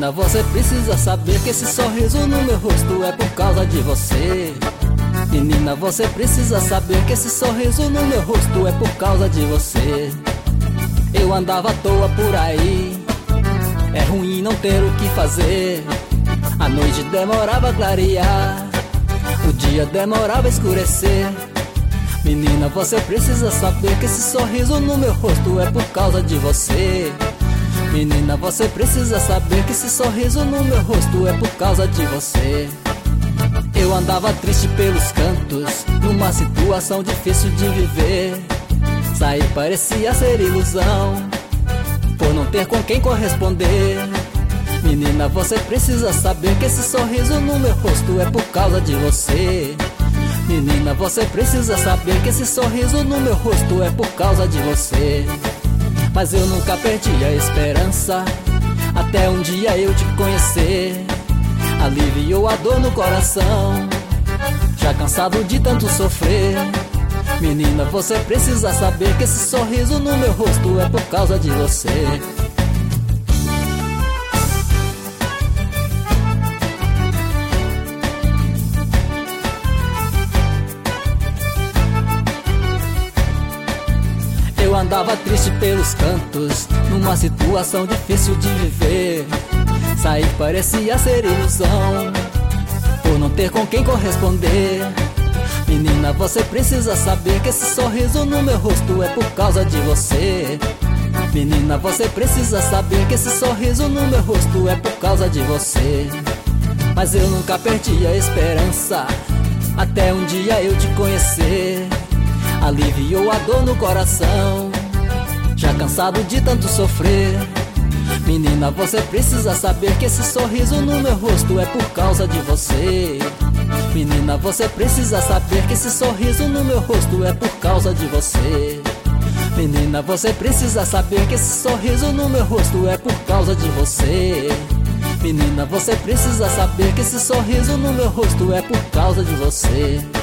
Menina, você precisa saber que esse sorriso no meu rosto é por causa de você. Menina, você precisa saber que esse sorriso no meu rosto é por causa de você. Eu andava à toa por aí, é ruim não ter o que fazer. A noite demorava a clarear, o dia demorava a escurecer. Menina, você precisa saber que esse sorriso no meu rosto é por causa de você. Menina, você precisa saber que esse sorriso no meu rosto é por causa de você. Eu andava triste pelos cantos, numa situação difícil de viver. Sair parecia ser ilusão, por não ter com quem corresponder. Menina, você precisa saber que esse sorriso no meu rosto é por causa de você. Menina, você precisa saber que esse sorriso no meu rosto é por causa de você. Mas eu nunca perdi a esperança, até um dia eu te conhecer. Aliviou a dor no coração, já cansado de tanto sofrer. Menina, você precisa saber que esse sorriso no meu rosto é por causa de você. Eu andava triste pelos cantos, numa situação difícil de viver. Sair parecia ser ilusão, por não ter com quem corresponder. Menina, você precisa saber que esse sorriso no meu rosto é por causa de você. Menina, você precisa saber que esse sorriso no meu rosto é por causa de você. Mas eu nunca perdi a esperança, até um dia eu te conhecer. Aliviou a dor no coração, já cansado de tanto sofrer. Menina, você precisa saber que esse sorriso no meu rosto é por causa de você. Menina, você precisa saber que esse sorriso no meu rosto é por causa de você. Menina, você precisa saber que esse sorriso no meu rosto é por causa de você. Menina, você precisa saber que esse sorriso no meu rosto é por causa de você.